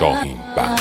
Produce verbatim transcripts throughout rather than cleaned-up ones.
شاهین بند.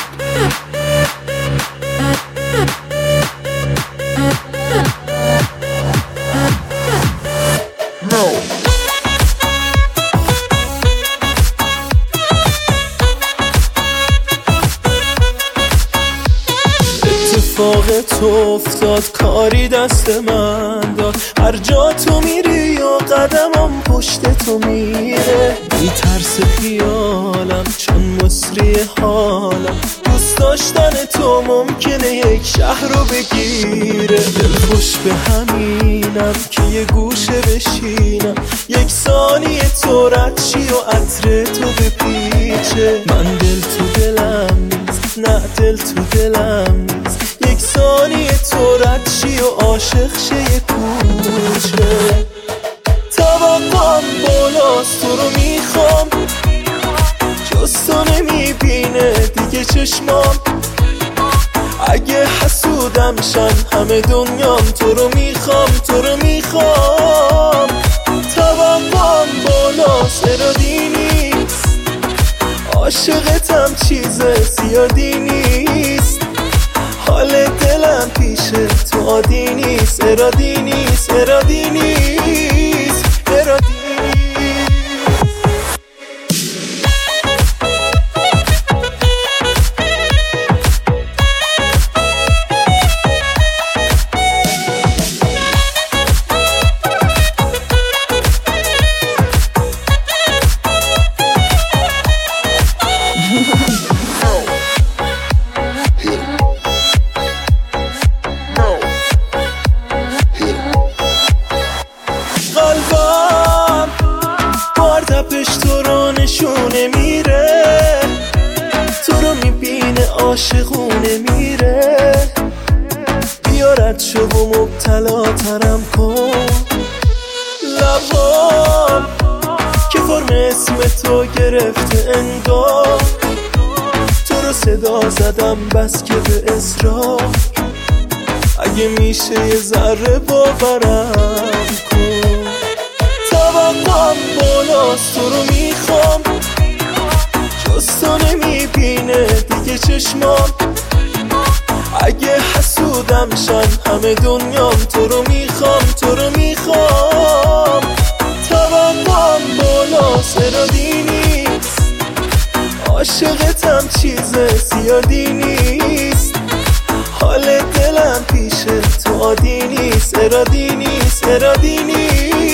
اتفاق تو افتاد کاری دست من داد، هر جا تو میری و قدمم پشت تو میره. بی ترس خیالم چون مصری حالم، دوست داشتن تو ممکنه یک شهر رو بگیره. دل خوش به همینم که یه گوشه بشینم، یک ثانیه تو رد شی و عطر تو بپیچه. من دل تو دلم نیست، نه دل تو دلم نیست، یک ثانیه تو رد شی و عاشق شه یه کوچه. توقعم بالاست تو رو میخوام، جز تو نمیبینه دیگه چشمام. اگه حسودم شن همه دنیام، تو رو میخوام تو رو میخوام. توقعم بالاست ارادی نیست، عاشقتم چیز زیادی نیست. حال دلم پیشه تو عادی نیست، ارادی نیست ارادی نیست ارادی نیست. قلبم بار تپش تو رو نشونه میره، تو رو میبینه عاشقونه میره. بیارد شو و مبتلا ترم کن، لبام که فرم اسم تو گرفته انگار. تو رو صدا زدم بس که به اصرار، اگه میشه یه ذره باورم کن. توقعم بالاست تو رو میخوام، جز تو نمیبینه دیگه چشمام. اگه حسودم شن همه دنیام، تو رو میخوام تو رو میخوام. توقعم بالاست ارادی نیست، عاشقتم چیز زیادی نیست. حال دلم پیشه تو عادی نیست، ارادی نیست ارادی نیست.